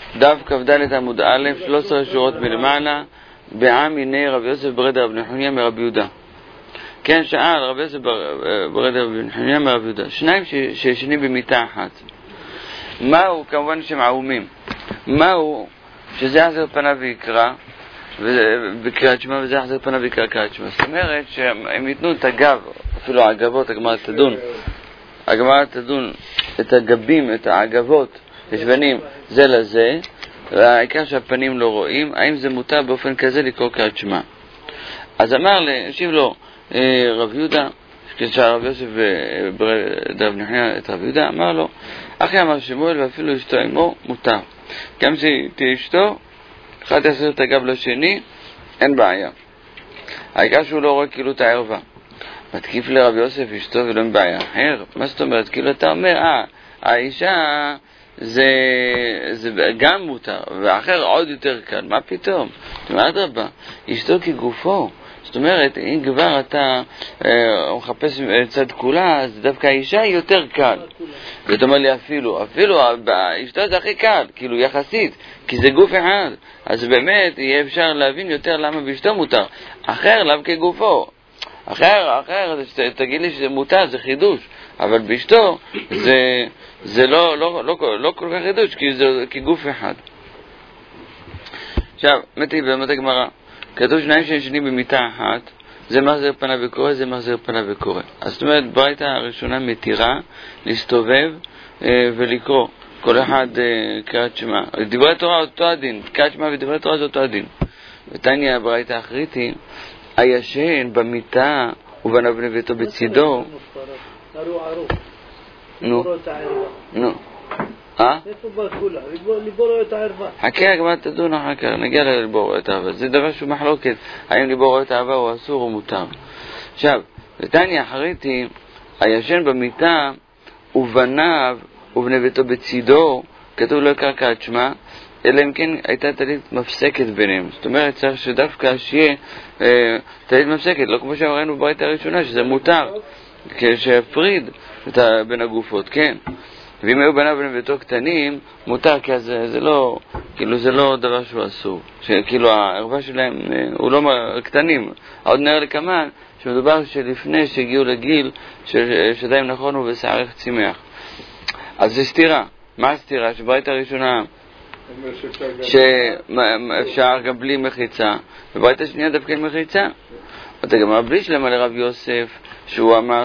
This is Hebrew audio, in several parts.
דף כ"ד עמוד א', 13 שורות מלמעלה, בעם הנה רבי יוסף ברד רבי נחוניה מרבי יהודה. כן, שאל רבי יוסף ברד רבי נחוניה מרבי יהודה, שניים שישנים במיטה אחת. מהו, כמובן שהם ערומים, מהו שזה יחזר פניו ויקרא בקריאת שמע, וזה יחזר פניו ויקרא קריאת שמע. זאת אומרת שהם ייתנו את הגב, אפילו העגבות, הגמרא תדון את הגבים, את העגבות לשבנים זה לזה, והעיקר שהפנים לא רואים. האם זה מותר באופן כזה לקרוא קריאת שמע? אז השיב לו רב יהודה, כששאל רב יוסף ברד נחוניה את רב יהודה, אמר לו, אחי אמר שמואל ואפילו אשתו עמו מותר. גם שתהיה אשתו, אחד יחזיר את הגב לשני, אין בעיה. העיקר שהוא לא רואה כאילו את הערווה. מתקיף לרב יוסף אשתו ולא אין בעיה אחר. מה זאת אומרת? כאילו אתה אומר, האישה זה גם מותר, ואחר עוד יותר קל. מה פתאום? זאת אומרת רבה, אשתו כגופו. זאת אומרת, אם כבר אתה מחפש צד כולה, אז דווקא האישה היא יותר קל. זאת אומרת לי אפילו אשתו זה הכי קל, כאילו יחסית, כי זה גוף אחד. אז באמת יהיה אפשר להבין יותר למה באשתו מותר. אחר, למה כגופו? אחר, תגיד לי שזה מותר, זה חידוש. אבל באשתו זה לא כל כך חידוש, כי זה כגוף אחד. עכשיו, באמת הגמרא, כתוב שניים שישנים במיטה אחת, זה מחזיר פניו וקורא, זה מחזיר פניו וקורא. אז זאת אומרת, ברייתא הראשונה מתירה להסתובב ולקרוא כל אחד קריאת שמע. דברי תורה אותו הדין, קריאת שמע ודברי תורה זה אותו הדין. ותניא ברייתא האחרית היא, הישן במיטה ובנה בני ביתו בצידו. נו. איפה בגולה? ליבור את הערווה. חכה, כבר תדון אחר כך, נגיע לליבור את הערווה. זה דבר שהוא מחלוקת, האם ליבור את הערווה הוא אסור או מותר. עכשיו, ותניא האחרית היא, הישן במיטה ובניו ובני ביתו בצידו, כתוב לא יקרא קריאת שמע, אלא אם כן הייתה טלית מפסקת ביניהם. זאת אומרת, צריך שדווקא שיהיה טלית מפסקת, לא כמו שראינו ברייתא הראשונה, שזה מותר, כשהפריד בין הגופות, כן. ואם היו בניו ובני ביתו קטנים, מותר, כי זה לא, כאילו זה לא דבר שהוא אסור. כאילו הערווה שלהם, הוא לא קטנים. עוד נראה לכמן, שמדובר שלפני שהגיעו לגיל, שדיים נכון הוא בשערך צימח. אז זה סתירה. מה הסתירה? שברייתא הראשונה, שאפשר גם בלי מחיצה, וברייתא השנייה דווקא עם מחיצה. אתה גם הבלי שלמה לרב יוסף, שהוא אמר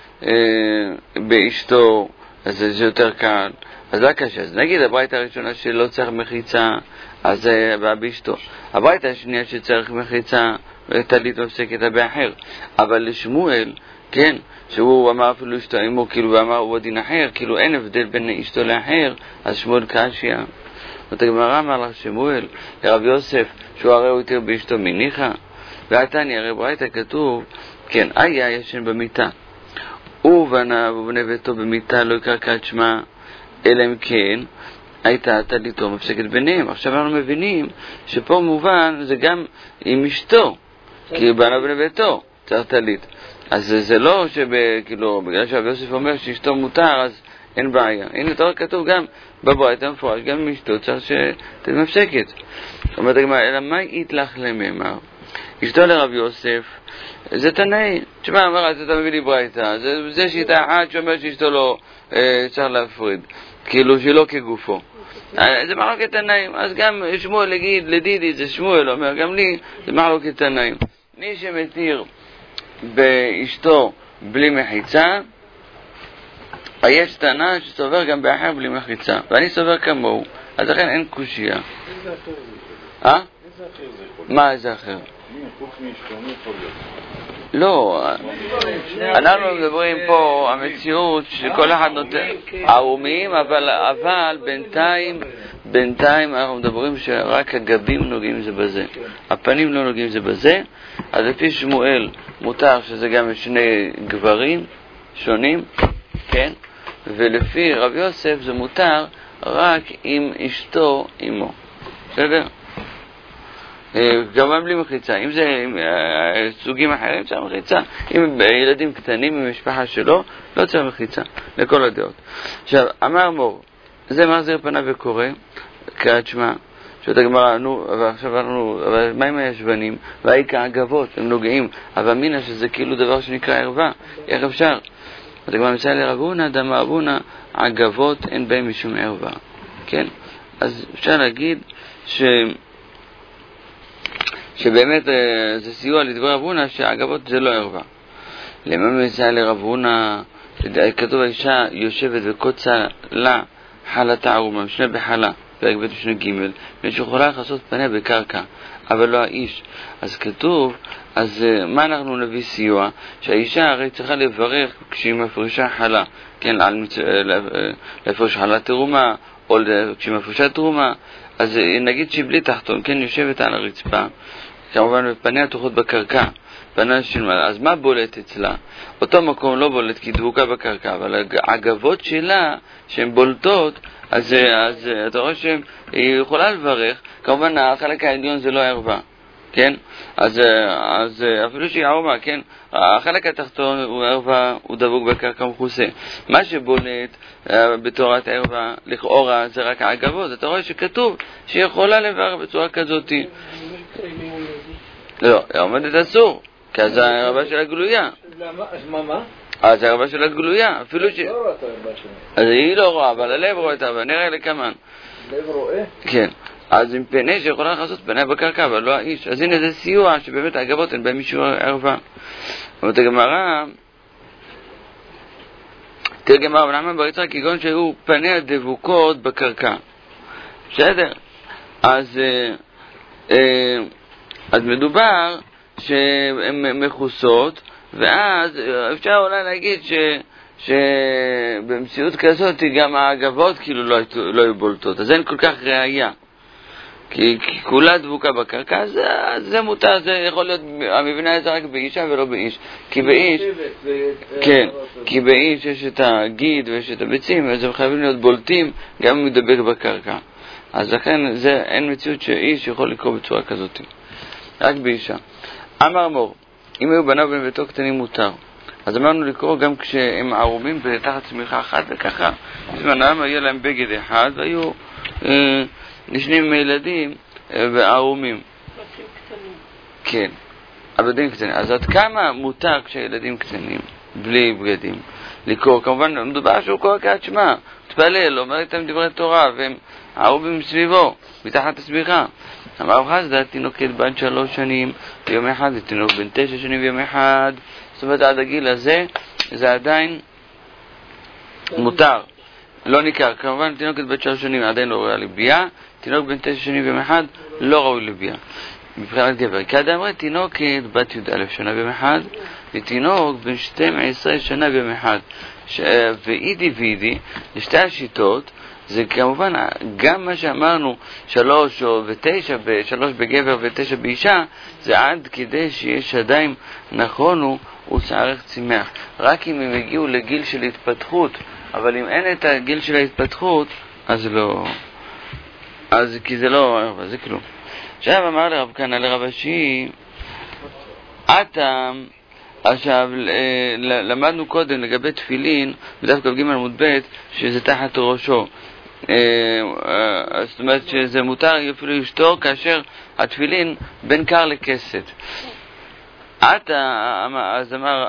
שבאשתו, אז זה יותר קל. אז לא קשה. אז נגיד הברייתא הראשונה שלא צריך מחיצה, אז זה בא באשתו. הברייתא השנייה שצריך מחיצה, טלית מפסקת באחר. אבל לשמואל, כן, שהוא אמר אפילו אשתו עמו, כאילו ואמר הוא הדין אחר, כאילו אין הבדל בין אשתו לאחר, אז שמואל קשיא. ותגמרא אמר לך שמואל לרב יוסף, שהוא הרי הוא יותר באשתו מניחה. ועתני הרי ברייתא כתוב, כן, היה ישן במיטה. ובניו ובני ביתו במיטה לא יקרא קריאת שמע, אלא אם כן הייתה טליתו מפסקת ביניהם. עכשיו אנחנו מבינים שפה מובן זה גם עם אשתו, כי בניו ובני ביתו צריך טלית. אז זה לא כאילו, בגלל שרב יוסף אומר שאשתו מותר, אז אין בעיה. הנה תורה כתוב גם בברייתא המפורש, גם עם אשתו צריך שטלית מפסקת. אומרת הגמרא, אלא מה יתלך למאמר? אשתו לרב יוסף זה תנאי. תשמע, אמר, אתה מביא לי ברייתא, זה שיטה אחת שאומר שאשתו לא צריך להפריד, כאילו שלא כגופו. זה מחלוקת תנאים. אז גם שמואל להגיד לדידי, זה שמואל אומר, גם לי זה מחלוקת תנאים. מי שמתיר באשתו בלי מחיצה, יש תנא שסובר גם באחר בלי מחיצה, ואני סובר כמוהו, אז לכן אין קושיה. איזה אחר זה? איזה אחר זה יכול להיות? מה איזה אחר? חוץ מאשתו, יכול להיות? לא, אנחנו מדברים פה המציאות שכל אחד נותן ערומים, אבל בינתיים אנחנו מדברים שרק הגבים נוגעים זה בזה, הפנים לא נוגעים זה בזה. אז לפי שמואל מותר שזה גם שני גברים שונים, כן? ולפי רב יוסף זה מותר רק עם אשתו עמו. בסדר? גם בלי מחיצה. אם זה סוגים אחרים צריך מחיצה. אם ילדים קטנים עם משפחה שלו, לא צריך מחיצה, לכל הדעות. עכשיו, אמר מור, זה מחזיר פניו וקורא, קריאת שמע. שואלת הגמרא, נו, ועכשיו אנחנו, אבל מה עם הישבנים? והאי כעגבות, הם נוגעים, אבל מינה שזה כאילו דבר שנקרא ערווה, איך אפשר? אז הגמרא מסייע לרב הונא, דאמר רב הונא, עגבות אין בהם משום ערווה. כן? אז אפשר להגיד שבאמת זה סיוע לדבר רב הונא, שהעגבות זה לא ערווה. למה מסייע לרב הונא, כתוב האישה יושבת וקוצה לה חלתה ערומה, משנה בחלה, פרק ב' משנה ג', ושיכולה לחסות פניה בקרקע, אבל לא האיש. אז כתוב, אז מה אנחנו נביא סיוע? שהאישה הרי צריכה לברך כשהיא מפרישה חלה, כן, להפריש חלה תרומה, או כשהיא מפרישה תרומה, אז נגיד שהיא בלי תחתון, כן, יושבת על הרצפה, כמובן פניה תוחות בקרקע, פניה שלמה, אז מה בולט אצלה? אותו מקום לא בולט כי דבוקה בקרקע, אבל הגבות שלה, שהן בולטות, אז אתה רואה שהיא יכולה לברך, כמובן החלק העליון זה לא ערווה, כן? אז אפילו שהיא ערומה, כן? החלק התחתון הוא ערווה, הוא דבוק בקרקע מכוסה. מה שבולט בתורת ערווה, לכאורה זה רק הגבות, אתה רואה שכתוב שהיא יכולה לברך בצורה כזאת. לא, היא עומדת אסור, כי אז הערווה של הגלויה. מה? אז הערווה של הגלויה, אפילו ש... אז היא לא רואה, אבל הלב רואה אותה, ונראה לכמן. לב רואה? כן. אז עם פני שיכולה לחסות פניה בקרקע, אבל לא האיש. אז הנה זה סיוע שבאמת הגבות הן בהם מישהו ערווה. אבל הגמרא, תראה גמרא, ונעמן בר יצחק כגון שהיו פניה דבוקות בקרקע. בסדר? אז מדובר שהן מכוסות, ואז אפשר אולי להגיד שבמציאות כזאת גם הגבות כאילו לא היו בולטות. אז אין כל כך ראייה. כי כולה דבוקה בקרקע, אז זה מותר, זה יכול להיות, המבנה הזה רק באישה ולא באיש. כי באיש, כן, כי באיש יש את הגיד ויש את הביצים, אז הם חייבים להיות בולטים גם אם מדבק בקרקע. אז לכן אין מציאות שאיש יכול לקרוא בצורה כזאת. רק באישה. אמר מור, אם היו בניו בביתו קטנים מותר. אז אמרנו לקרוא גם כשהם ערומים בתחת צמיחה אחת וככה. בזמנם היה להם בגד אחד והיו נשנים מילדים וערומים. כן, עבדים קטנים. אז עד כמה מותר כשילדים קטנים, בלי בגדים, לקרוא? כמובן מדובר שהוא קורא קריאת שמע, תפלל, אומר איתם דברי תורה, והם ערומים סביבו, מתחת הצמיחה. אמר רב חסדא, תינוקת בת 3 שנים ויום אחד, ותינוק בן 9 שנים ויום אחד. זאת אומרת, עד הגיל הזה, זה עדיין מותר. לא ניכר. כמובן, תינוקת בת 3 שנים עדיין לא ראויה לביאה, תינוק בן 9 שנים ויום אחד לא ראוי לביאה. מבחינת גבר. כעד אמרה, תינוקת בת י"א שנה ויום אחד, ותינוק בן 12 שנה ויום אחד. ואידי ואידי, לשתי השיטות, זה כמובן גם מה שאמרנו 3 ו9, 3 בגבר ו9 באישה, זה עד כדי שיש עדיין נכונו ושערך צמח. רק אם הם הגיעו לגיל של התפתחות, אבל אם אין את הגיל של ההתפתחות, אז לא, אז כי זה לא, זה כלום. עכשיו אמר לרב כהנא לרב אשי, אתם, עכשיו למדנו קודם לגבי תפילין, בדף כ"ג עמוד ב', שזה תחת ראשו. זאת אומרת שזה מותר אפילו לשתור כאשר התפילין בין קר לכסת. אז אמר,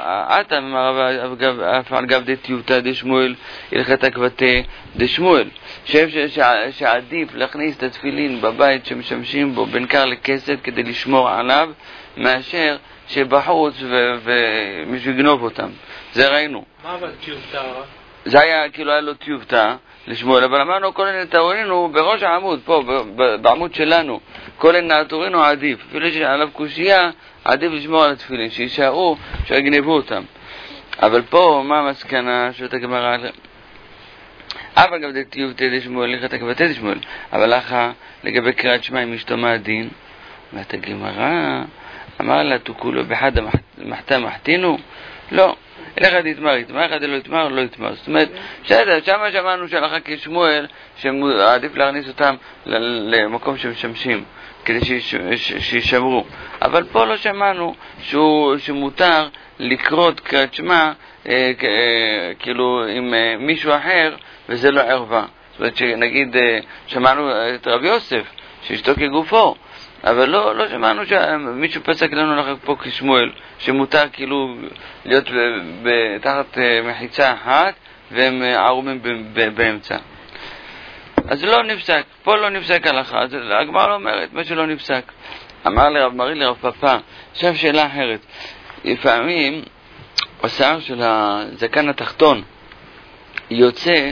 אף על גב דתיובתא דשמואל, הלכת עקבתא דשמואל, שעדיף להכניס את התפילין בבית שמשמשים בו בין קר לכסת כדי לשמור עליו, מאשר שבחוץ ומישהו יגנוב אותם. זה ראינו. מה אבל תיובתא? זה היה, כאילו היה לו תיובתא לשמואל, אבל אמרנו כל הנה תאורינו בראש העמוד, פה בעמוד שלנו, כל הנה תאורינו עדיף, אפילו שעליו קושייה, עדיף לשמור על התפילין, שישארו, שיגנבו אותם. אבל פה, מה המסקנה שאתה גמרא? אבל גם דתיובתא דשמואל, הלכת עקבתא דשמואל, אבל לך לגבי קריאת שמע עם אשתו מה הדין? ואת הגמרא אמר לה תוכלו בחד המחתה מחתינו? לא. אלך עד יתמר, אחד לא יתמר, לא יתמר. זאת אומרת, בסדר, שמה שמענו שהלכה כשמואל, שעדיף להכניס אותם למקום שמשמשים, כדי שישמרו. אבל פה לא שמענו שמותר לקרות קריאת שמע, כאילו עם מישהו אחר, וזה לא ערווה. זאת זאת אומרת שנגיד שמענו את רב יוסף, שאשתו כגופו, אבל לא שמענו שמישהו פסק לנו לך פה כשמואל, שמותר כאילו להיות תחת מחיצה אחת והם ערומים באמצע. אז לא נפסק, פה לא נפסק הלכה, אז הגמרא לא אומרת מה שלא נפסק. אמר לרב מרי לרב פפא, עכשיו שאלה אחרת, לפעמים השיער של הזקן התחתון יוצא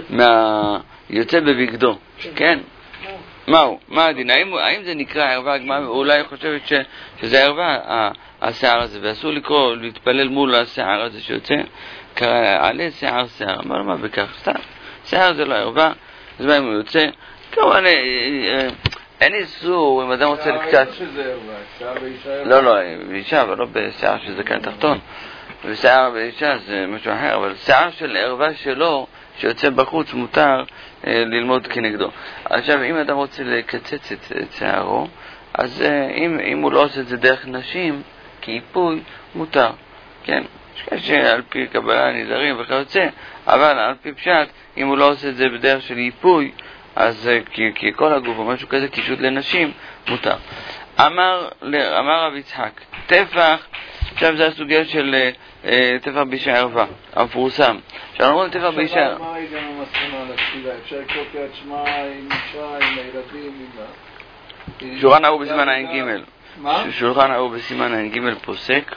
בבגדו, כן? מהו? מה הדין? האם זה נקרא ערווה? הגמרא אולי חושבת שזה ערווה השיער הזה, ואסור לקרוא להתפלל מול השיער הזה שיוצא, עלה שיער. אמר לו מה בכך? סתם, שיער זה לא ערווה, אז מה אם הוא יוצא? כמובן אין איסור אם אדם רוצה לקצת... לא, באישה, אבל לא בשיער של זקן תחתון. ושיער באישה זה משהו אחר, אבל שיער של ערווה שלו שיוצא בחוץ מותר ללמוד כנגדו. עכשיו אם אדם רוצה לקצץ את שיערו, אז אם הוא לא עושה את זה דרך נשים כאיפוי, מותר, כן? שעל פי קבלה נזרים וכיוצא, אבל על פי פשט אם הוא לא עושה את זה בדרך של איפוי, אז כי כל הגוף או משהו כזה קישוט לנשים, מותר. אמר רב יצחק, טפח, עכשיו זה הסוגיה של טפח באישה ערווה, המפורסם. שאנחנו אומרים טפח באישה... מה היא גם המסכימה לתפילה? אפשר לקרוא קריאת שמע עם אישה, עם הילדים, עם... שולחן ערוך בסימן ע"ג. מה? שולחן ערוך בסימן ע"ג פוסק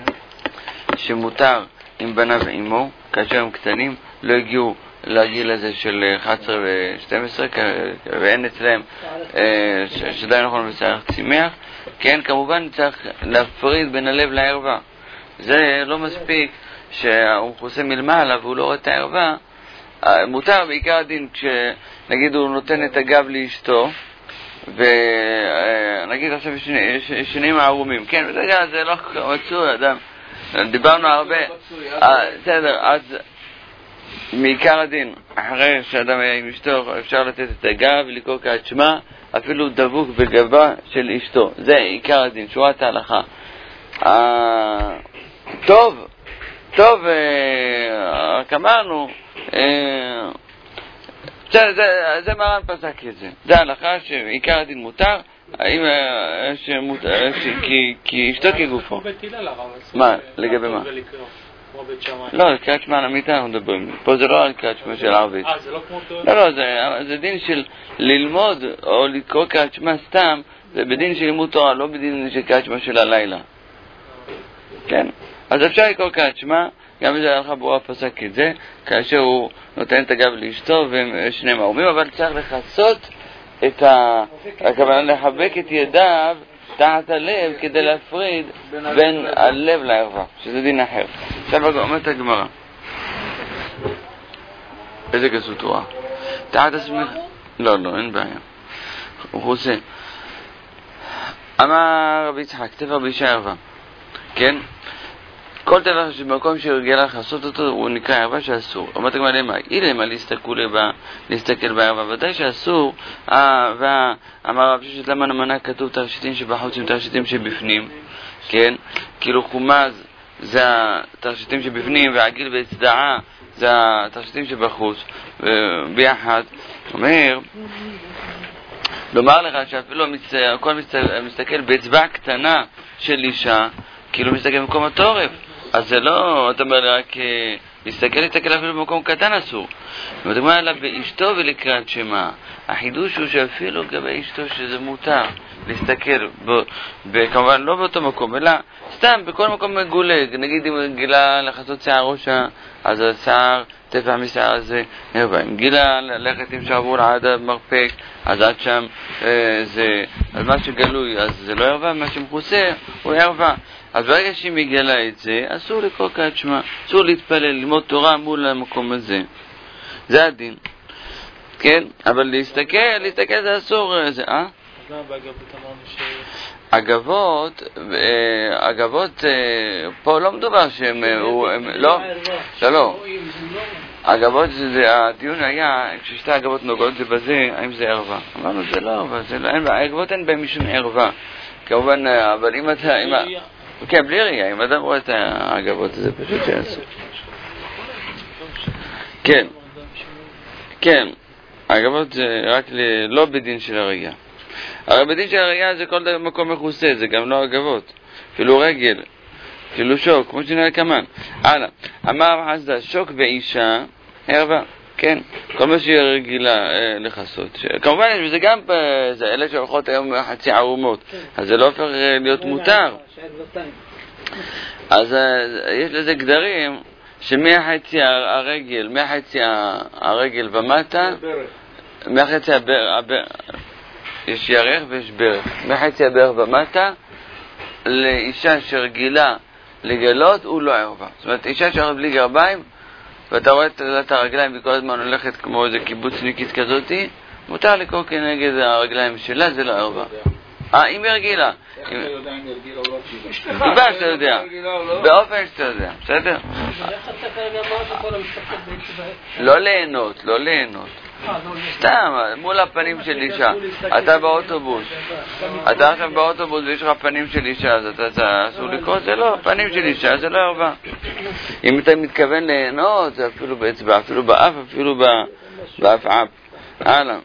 שמותר עם בניו ואימו, כאשר הם קטנים, לא הגיעו לגיל הזה של 11 ו-12, ואין אצלם שדי נכון בשיער צמח, כן, כמובן צריך להפריד בין הלב לערווה. זה לא מספיק שהוא מכוסה מלמעלה והוא לא רואה את הערווה. מותר בעיקר הדין כשנגיד הוא נותן את הגב לאשתו, ונגיד עכשיו שנים ערומים, כן, זה לא מצוי, אדם, דיברנו הרבה, בסדר, אז מעיקר הדין, אחרי שאדם היה עם אשתו, אפשר לתת את הגב ולקרוא קריאת שמע, אפילו דבוק בגבה של אשתו. זה עיקר הדין, שורת ההלכה. טוב, רק אמרנו, זה מרן פסק את זה. זה ההלכה שעיקר הדין מותר, כי אשתו כגופו. מה? לגבי מה? לא, קריאת שמע למיטה אנחנו מדברים. פה זה לא על קריאת שמע של ערבית. זה לא כמו... לא, זה דין של ללמוד או לקרוא קריאת שמע סתם, זה בדין של לימוד תורה, לא בדין של קריאת שמע של הלילה. כן? אז אפשר לקרוא קריאת שמע, גם בזה הלכה ברורה פסק את זה, כאשר הוא נותן את הגב לאשתו והם שניהם ערומים, אבל צריך לחסות את הכוונה לחבק את ידיו תחת הלב כדי להפריד בין הלב לערווה, שזה דין אחר. עכשיו אומרת הגמרא, איזה גסות הוא? תחת הסמיך... לא, אין בעיה. הוא עושה. אמר רבי יצחק, טפח באישה ערווה, כן? כל טפח שבמקום שהרגילה לעשות אותו הוא נקרא ערווה שאסור. אומרת הגמרא למה? אילמה להסתכל בערווה, ודאי שאסור. ואמר רב ששת למה נמנה כתוב תכשיטים שבחוץ עם תכשיטים שבפנים, כן? כאילו חומז זה התכשיטים שבפנים והעגיל והצדעה זה התכשיטים שבחוץ ביחד. אומר לומר לך שאפילו הכל מסתכל באצבע קטנה של אישה כאילו מסתכל במקום התורף, אז זה לא, אתה אומר רק להסתכל אפילו במקום קטן אסור. זאת אומרת, אלא באשתו ולקראת שמע. החידוש הוא שאפילו לגבי אשתו שזה מותר להסתכל כמובן לא באותו מקום, אלא סתם בכל מקום מגולג. נגיד אם גילה לחסות שיער ראשה, אז השיער טפח משיער הזה ערווה. אם גילה ללכת עם שעבור עד המרפק, אז עד שם זה, אז מה שגלוי אז זה לא ערווה, מה שמכוסה הוא ערווה. אז ברגע שהיא מגלה את זה, אסור לקרוא קריאת שמע, אסור להתפלל, ללמוד תורה מול המקום הזה. זה הדין. כן? אבל להסתכל זה אסור. זה, למה באגבות אמרנו אגבות, פה לא מדובר שהם, לא. אגבות, הדיון היה, כששתי אגבות נוגעות זה בזה, האם זה ערווה? אמרנו, זה לא ערווה, האגבות אין בהם משום ערווה. כמובן, אבל אם אתה, כן, בלי ראייה, אם אדם רואה את האגבות, זה פשוט שיעשו. כן. הגבות זה רק לא בדין של הראייה. הרי בדין של הראייה זה כל מקום מכוסה, זה גם לא הגבות. אפילו רגל, אפילו שוק, כמו שנראה כמן. הלאה, אמר חסדה, שוק באישה, ערווה. כן, כל מה שהיא רגילה לחסות. כמובן, זה גם אלה שהולכות היום חצי ערומות, אז זה לא הופך להיות מותר. אז יש לזה גדרים שמחצי הרגל ומטה, מחצי יש ירך ויש ברך. מחצי הברך ומטה, לאישה שרגילה לגלות, הוא לא ערווה. זאת אומרת, אישה שהולכת בלי גרביים, ואתה רואה את הרגליים וכל הזמן הולכת כמו איזה קיבוצניקית כזאת, מותר לקרוא כנגד הרגליים שלה, זה לא ערווה. אם היא רגילה. איך אתה יודע אם היא רגילה או לא רגילה? תודה שאתה יודע. באופן שאתה יודע, בסדר? איך אתה כרגע אמרת כל המשתפות בעצם? לא ליהנות, לא ליהנות. סתם, מול הפנים של אישה. אתה באוטובוס. אתה עכשיו באוטובוס ויש לך פנים של אישה, אז אתה אסור לקרוא, זה לא, פנים של אישה, זה לא ערווה. אם אתה מתכוון ליהנות, זה אפילו באצבע, אפילו באף, אפילו באף-אף. הלאה.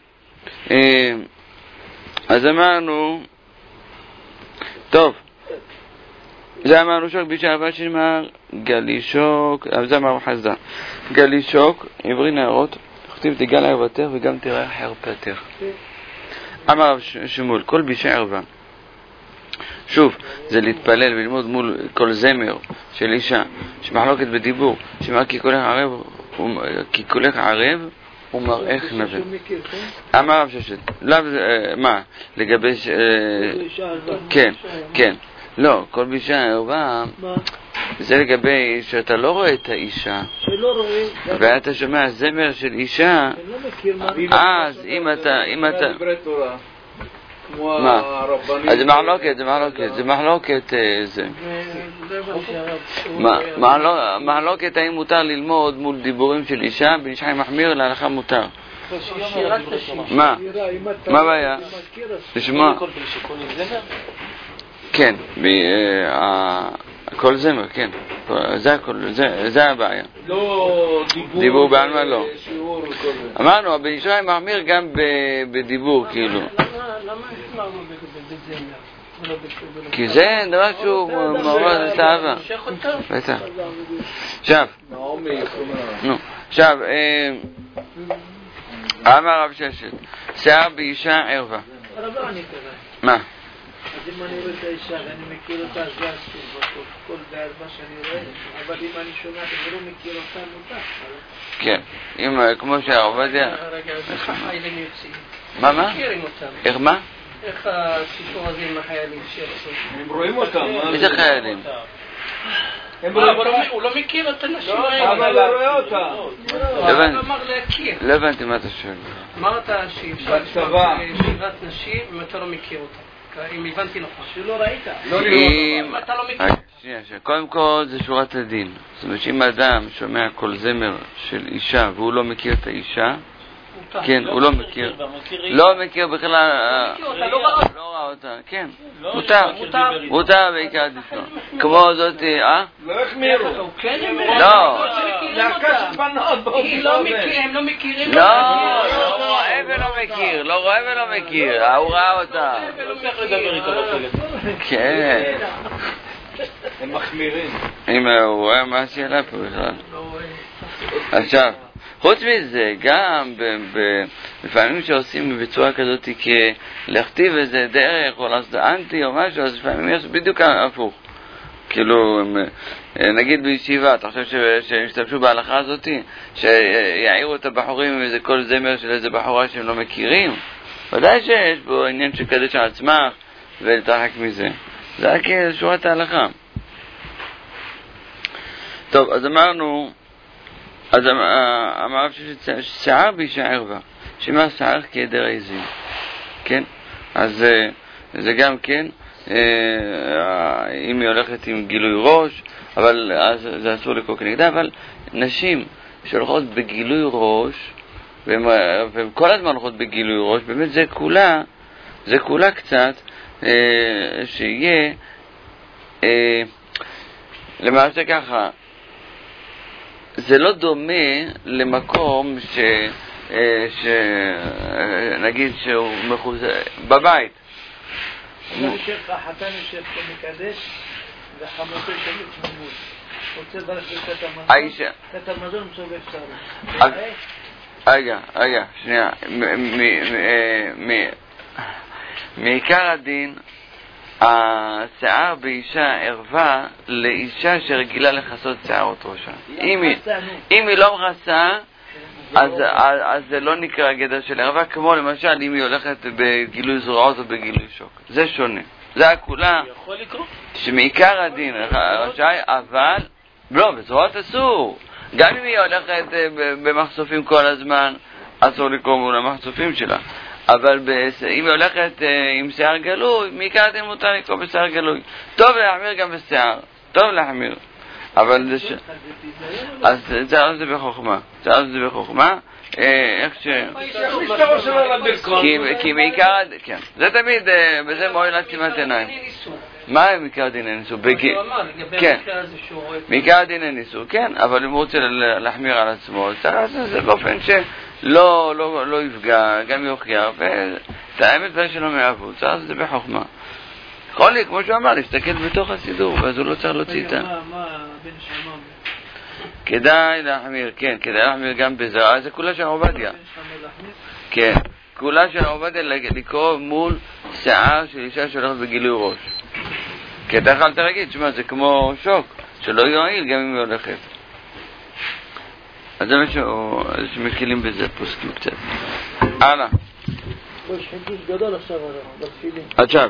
אז אמרנו, טוב, זה אמרנו שוק בישה הבא שנאמר גלי שוק, זה אמרנו חסדה, גלי שוק, עברי נערות, תכתיב תגל ערוותך וגם תראה חרפתך. אמר רב שמואל, כל בישה ערווה, שוב, זה להתפלל וללמוד מול כל זמר של אישה שמחלוקת בדיבור, שמה כי קולך ערב ומראך נבל. אמר רב ששת, מה? לגבי כן, כן. לא, כל בישה ערווה זה לגבי שאתה לא רואה את האישה ואתה שומע זמר של אישה, אז אם אתה מה? אז זה מחלוקת זה מחלוקת האם מותר ללמוד מול דיבורים של אישה, באישה מחמיר להלכה מותר. מה? מה הבעיה? לשמוע? כן, כל זמר, כן. זה הבעיה. לא דיבור בעלמא לא. אמרנו, באישה מחמיר גם בדיבור, כאילו. למה הסמרנו בזמר? כי זה דבר שהוא מעורר את האהבה. בטח. עכשיו, אמר רב ששת, שיער באישה ערווה. מה? אז אם אני רואה את האישה ואני מכיר אותה, זה אסור, כל בערווה שאני רואה, אבל אם אני שומע ולא מכיר אותה, מותר. כן, כמו שהעובדיה... רגע, אז איך החיילים יוצאים? מה? מכירים אותם. איך מה? איך הסיפור הזה עם החיילים שיוצאים? הם רואים אותם. איזה חיילים? הוא לא מכיר את הנשים האלה. אבל לא רואה אותם. הוא אמר להכיר. לא הבנתי מה אתה שואל. אמרת שאפשר שירת נשים אם אתה לא מכיר אותה. אם הבנתי נכון. שלא ראית. אם אתה לא מכיר. קודם כל זה שורת הדין. זאת אומרת שאם אדם שומע כל זמר של אישה והוא לא מכיר את האישה, כן, הוא לא מכיר. לא מכיר בכלל. לא ראה אותה. כן, מותר בעיקר לשמוע. כמו זאת, לא החמירו. לא. להקש בנות. הם לא מכירים. לא רואה ולא מכיר. לא רואה ולא מכיר. הוא ראה אותה. כן. הם מחמירים. אם הוא רואה מה השאלה פה בכלל. עכשיו, חוץ מזה, גם לפעמים שעושים בצורה כזאת כלהכתיב איזה דרך או לעשות אנטי או משהו, אז לפעמים יש בדיוק הפוך. כאילו, נגיד בישיבה, אתה חושב שהשתמשו בהלכה הזאת, שיעירו את הבחורים עם איזה כל זמר של איזה בחורה שהם לא מכירים? ודאי שיש בו עניין שקדש על עצמך ולתרחק מזה. זה רק שורת ההלכה. טוב, אז אמרנו, אז אמר ששיער באישה ערווה, שמה שיער כעדר עזים, כן? אז זה גם כן, אם היא הולכת עם גילוי ראש, אבל אז זה אסור לקרוא כנגדה, אבל נשים שהולכות בגילוי ראש, והן כל הזמן הולכות בגילוי ראש, באמת זה כולה קצת, שיהיה, למעשה ככה, זה לא דומה למקום נגיד שהוא בבית. החתן יושב פה מקדש וחמותו של התממות. רוצה לברך ברכת המזון, ברכת המזון מסובב שערים. רגע, שנייה. מעיקר הדין, השיער באישה ערווה לאישה שרגילה לחסות שערות ראשה. אם היא לא מכסה, אז זה לא נקרא גדר של ערווה, כמו למשל אם היא הולכת בגילוי זרועות או בגילוי שוק. זה שונה. זה הכולה שמעיקר הדין רשאי, אבל לא, בזרועות אסור. גם אם היא הולכת במחשופים כל הזמן, אסור לקרוא מול המחשופים שלה. אבל אם היא הולכת עם שיער גלוי, מעיקר הדין מותר לקרוא בשיער גלוי. טוב להחמיר גם בשיער, טוב להחמיר. אבל אז זה בחוכמה. זה בחוכמה. איך ש... כי מעיקר... כן. זה תמיד, בזה מועיל עצימת עיניים. מה מעיקר הדין אין איסור? כן. מעיקר הדין אין איסור, כן. אבל אם הוא רוצה להחמיר על עצמו, צריך לעשות זה באופן שלא יפגע, גם יוכיח, ואת האמת שלא מאהבו. צריך לעשות זה בחוכמה. יכול לי, כמו שהוא אמר, להסתכל בתוך הסידור, ואז הוא לא צריך להוציא איתה. כדאי להחמיר, כן, כדאי להחמיר גם בזה. זה כולה של עובדיה. כן, כולה של עובדיה לקרוא מול שיער של אישה שהולכת בגילוי ראש. כי אתה יכולת להגיד, שמה, זה כמו שוק, שלא יועיל גם אם היא הולכת. אז זה מה שמקילים בזה, פוסקים קצת. הלאה. יש חידוש גדול עכשיו בתפילין. עכשיו.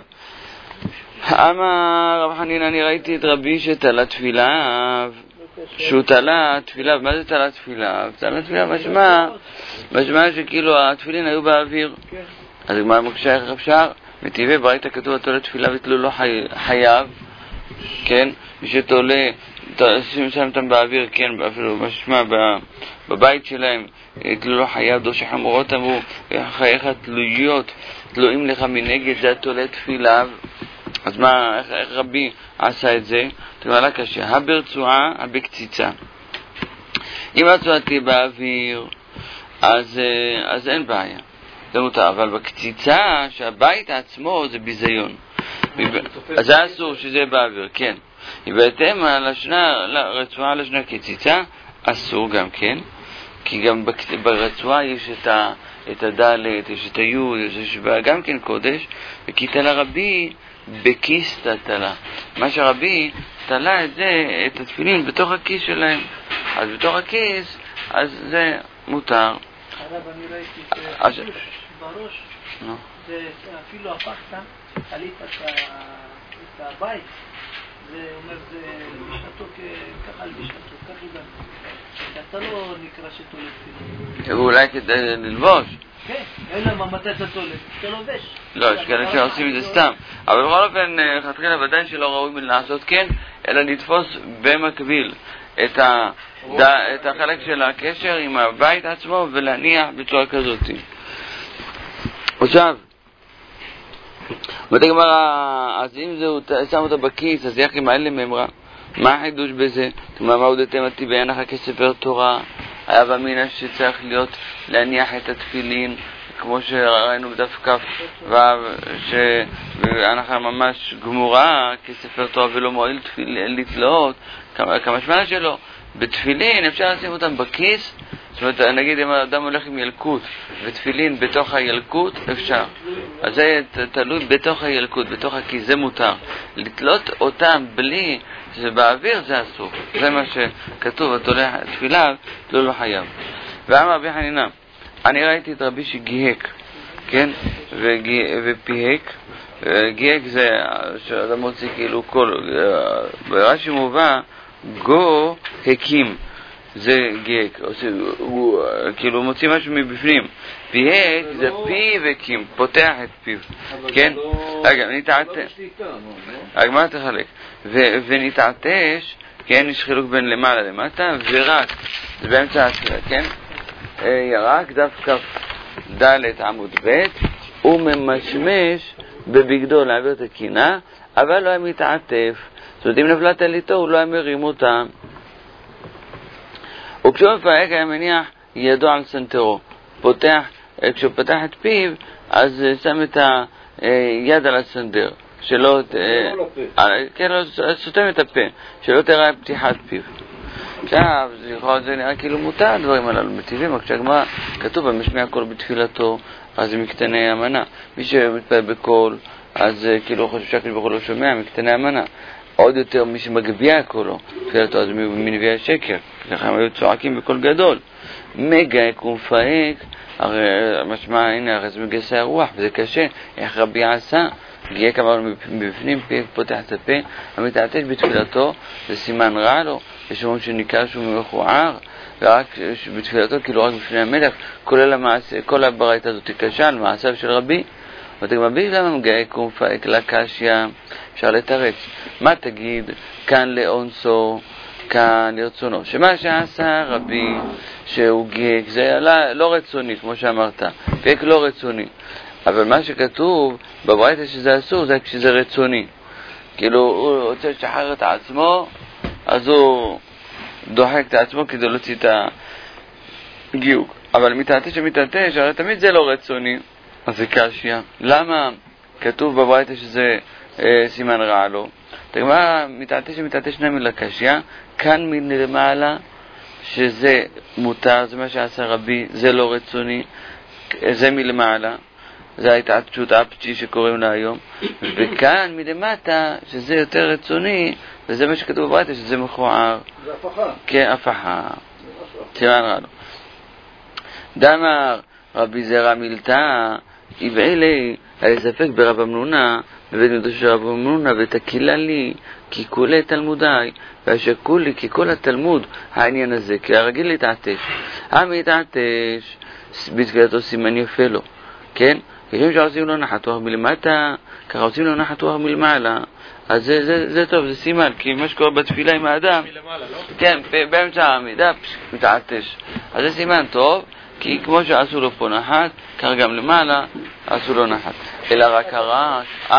אמר רב חנינא, אני ראיתי את רבי שתלה תפילה, שהוא תלה תפילה. מה זה תלה תפילה? תלה תפילה משמע שכאילו התפילין היו באוויר. אז מה מקשה איך אפשר? מטבעי ברייתא כתוב התולה תפילה ותלו לא חייב, כן? מי שתולה שם אותם באוויר, כן, אפילו משמע בבית שלהם תלו לא חייב, דושי חמורות אמרו חייך תלויים לך מנגד, זה התולה תפילה. אז מה, איך רבי עשה את זה? תגמרא קשה, הברצועה, הבקציצה. אם הרצועה תהיה באוויר, אז אין בעיה. זה מותר, אבל בקציצה, שהבית עצמו זה ביזיון. אז זה אסור שזה יהיה באוויר, כן. בהתאם הרצועה לשנה קציצה, אסור גם כן. כי גם ברצועה יש את הדלת, יש את היוד, יש גם כן קודש, וכי תלה רבי בכיס תלה. מה שרבי תלה את זה, את התפילין בתוך הכיס שלהם. אז בתוך הכיס, אז זה מותר. הרב, אני ראיתי בראש, זה אפילו הפכת, חלית את הבית, זה אומר, זה בשעתו ככה בשעתו, ככה גם. אתה לא נקרא שתולה תפילין. ואולי כדי ללבוש. כן, אין מה מתי אתה תולה, אתה לובש. לא, יש כאלה שעושים את זה סתם. אבל בכל אופן, חתחילה ודאי שלא ראוי לעשות כן, אלא לתפוס במקביל את החלק של הקשר עם הבית עצמו ולהניח בצורה כזאת. עכשיו, אז אם זהו שם אותו בכיס, אז יחי מעלה ממרה. מה החידוש בזה? מה הודתם אותי בעינך כספר תורה? היה במינה שצריך להיות להניח את התפילין, כמו שראינו בדף כף שהנחה ממש גמורה כספר תורה ולא מועיל לתלאות, כמה שמנה שלו. בתפילין אפשר לשים אותם בכיס, זאת אומרת, נגיד אם האדם הולך עם ילקוט ותפילין בתוך הילקוט, אפשר. אז זה תלוי בתוך הילקוט, בתוך הכיס, זה מותר. לתלות אותם בלי שבאוויר זה אסור. זה מה שכתוב, תפילה לא חייב. ואמר רבי חנינא, אני ראיתי את רבי שגיהק, כן? ופיהק. גיהק זה שאדם מוציא כאילו כל, ברש"י מובא גו הקים, זה גיהק, הוא כאילו מוציא משהו מבפנים. פיהק זה פי וקים, פותח את פיו, כן? רגע, נתעטש, מה תחלק? ונתעטש, כן, יש חילוק בין למעלה למטה, ורק, זה באמצע התפילה, כן? ירק דף כף ד' עמוד ב', הוא ממשמש בבגדו להעביר את הקינה, אבל לא היה מתעטף. זאת אומרת, אם נפלה טליתו, הוא לא היה מרים אותה. וכשהוא מפהק היה מניח ידו על סנטרו. פותח, כשהוא פתח את פיו, אז שם את היד על הסנדר, שלא, כן, סותם את הפה, שלא תראה פתיחת פיו. עכשיו, זה נראה כאילו מותר הדברים הללו מטיבים, כשהגמרא כתוב במשמיע קול בתפילתו, אז זה מקטני המנה. מי שמתפלל בקול, אז כאילו חושב שהקדוש ברוך הוא לא שומע, מקטני המנה. עוד יותר מי שמגביה קולו, תפילתו, אז מנביאי השקר, ככה הם היו צועקים בקול גדול. מגייק ומפהק, הרי משמע, הנה, הרי זה מגייסי הרוח, וזה קשה, איך רבי עשה? גייק אמרנו מבפנים, פותח את הפה, המתעטש בתפילתו, זה סימן רע לו, יש אומרים שניכר שהוא מכוער, ורק בתפילתו, כאילו רק בפני המלך, כולל המעשה, כל הברייתא הזאת קשה על מעשיו של רבי. ואתה מבין למה מגייק ומפהק לקשיא, אפשר לתרץ. מה תגיד? כאן לאונסו, כאן לרצונו. שמה שעשה רבי שהוא גייק, זה לא רצוני, כמו שאמרת, גייק לא רצוני. אבל מה שכתוב בברייתא שזה אסור, זה כשזה רצוני. כאילו הוא רוצה לשחרר את עצמו, אז הוא דוחק את עצמו כדי להוציא את הגיוק. אבל מתעטש ומתעטש, הרי תמיד זה לא רצוני, אז זה קשיא. למה כתוב בברייתא שזה סימן רע לו? תגמר מתעטש ומתעטש נמי לקשיא, כאן מלמעלה שזה מותר, זה מה שעשה רבי, זה לא רצוני, זה מלמעלה, זה ההתעטשות האפצ'י שקוראים לה היום, וכאן מלמטה שזה יותר רצוני, וזה מה שכתוב בברייתא שזה מכוער. זה הפכה. כן, הפכה. סימן רע לו. דאמר רבי זרע מילתא, ואלה היה ספק ברב אמנונה, בבית מדרש של רב אמנונה, ותקילה לי כי כולי תלמודי, והשקול לי כי כל התלמוד העניין הזה, כי הרגיל להתעטש. המתעטש בתפילתו סימן יפה לו, כן? כשם שעושים לו נחת רוח מלמטה, ככה עושים לו נחת רוח מלמעלה, אז זה טוב, זה סימן, כי מה שקורה בתפילה עם האדם, כן, באמצע העמידה מתעטש, אז זה סימן טוב, כי כמו שעשו לו פה נחת, כך גם למעלה עשו לו נחת. אלא רק קרה,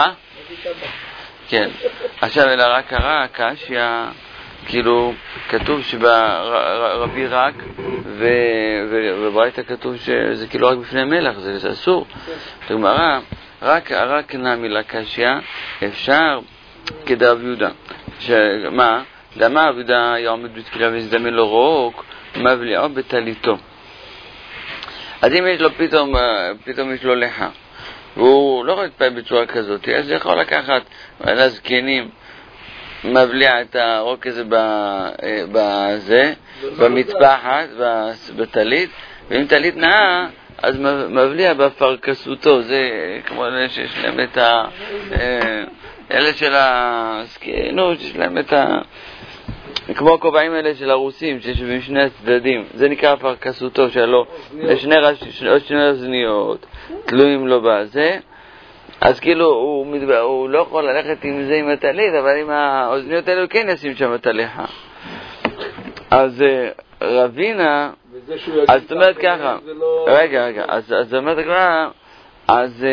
כן. עכשיו אלא רק קרה, קשיא, כאילו כתוב שברבי רק, ובברייתא כתוב שזה כאילו רק בפני מלך, זה אסור. תגמרא, רק נמי לקשיא, אפשר כדרב יהודה. מה? דמה רב יהודה היה עומד בתפילה והזדמן לו רוק, מבליעו בתליתו. אז אם יש לו פתאום יש לו לך, והוא לא מתפעל בצורה כזאת, אז זה יכול לקחת לזקנים, מבליע את הרוק הזה בזה, במטפחת, בתלית, ואם תלית נאה, אז מבליע בפרקסותו, זה כמו אלה שיש להם את אלה של הזקנות, שיש להם את כמו הכובעים האלה של הרוסים שיושבים שני הצדדים, זה נקרא פרקסותו שלו, שני רזניות תלויים לו בזה, אז כאילו הוא לא יכול ללכת עם זה עם הטלית, אבל עם האוזניות האלה הוא כן ישים שם את הליכה. אז רבינה, אז זאת אומרת ככה, רגע, אז זאת אומרת ככה, אז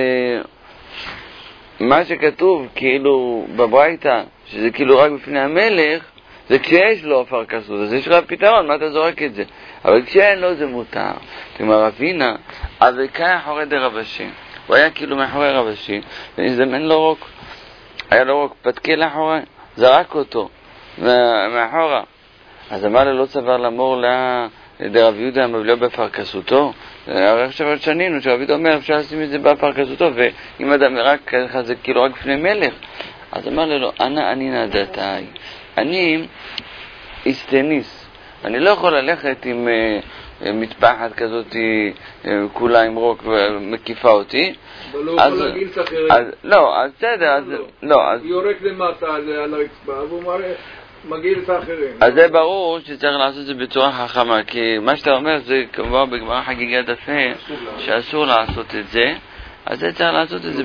מה שכתוב כאילו בברייתא, שזה כאילו רק בפני המלך, זה כשיש לו פרקסות, אז יש לך פתרון, מה אתה זורק את זה? אבל כשאין לו זה מותר. כלומר רבינה, אז זה כאן אחורי דרבשי, הוא היה כאילו מאחורי רבשי, ונזמן לו רוק, היה לו רוק, פתקה לאחורי, זרק אותו מאחורה. אז אמר לו לא צבר למור דרב יהודה מבליעו בפרקסותו, הרי עכשיו שנינו שרב יהודה אומר אפשר לשים את זה בפרקסותו, ואם אדם רק ככה זה כאילו רק לפני מלך, אז אמר לו אני נדעתי, אני אסטניס, אני לא יכול ללכת עם מטפחת כזאת כולה עם רוק ומקיפה אותי. אבל לא יכול להגיל את אחרים. לא, אז בסדר, לא. יורק למטה על הרצפה והוא מגיל את האחרים. אז זה ברור שצריך לעשות את זה בצורה חכמה, כי מה שאתה אומר זה כבר בגמרא חגיגת דפה שאסור לעשות את זה, אז זה צריך לעשות את זה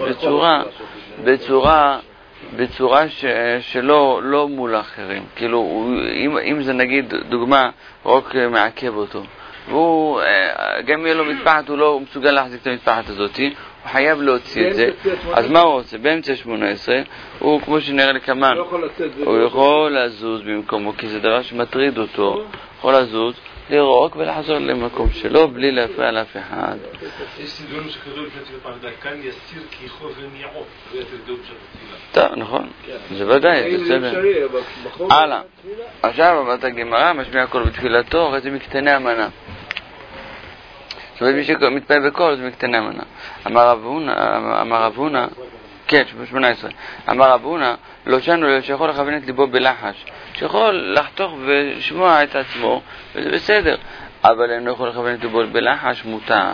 בצורה שלא מול אחרים. כאילו, אם זה נגיד דוגמה, רק מעכב אותו, והוא גם יהיה לו מטפחת, הוא לא מסוגל להחזיק את המטפחת הזאת, הוא חייב להוציא את זה. אז מה הוא עושה? באמצע 18 הוא כמו שנראה לכמן, הוא יכול לזוז במקומו, כי זה דבר שמטריד אותו, יכול לזוז, לרוק ולחזור למקום שלו בלי להפריע לאף אחד. יש סגנון שכזו לפני תפילת פרדה, כאן יסיר כיכו וניעו, זה תרדום של התפילה. טוב, נכון, זה ודאי, בסדר. הלאה, עכשיו אמרת הגמרא, משמיע הכל בתפילתו, הרי זה מקטני המנה. זאת אומרת, מי שמתפעל בכל זה מקטני המנה. אמר רב הונא, כן, 18. אמר רב הונא, לא שנו שיכול לכוון את ליבו בלחש, שיכול לחתוך ולשמוע את עצמו, וזה בסדר, אבל אינו יכול לכוון את ליבו בלחש, מותר.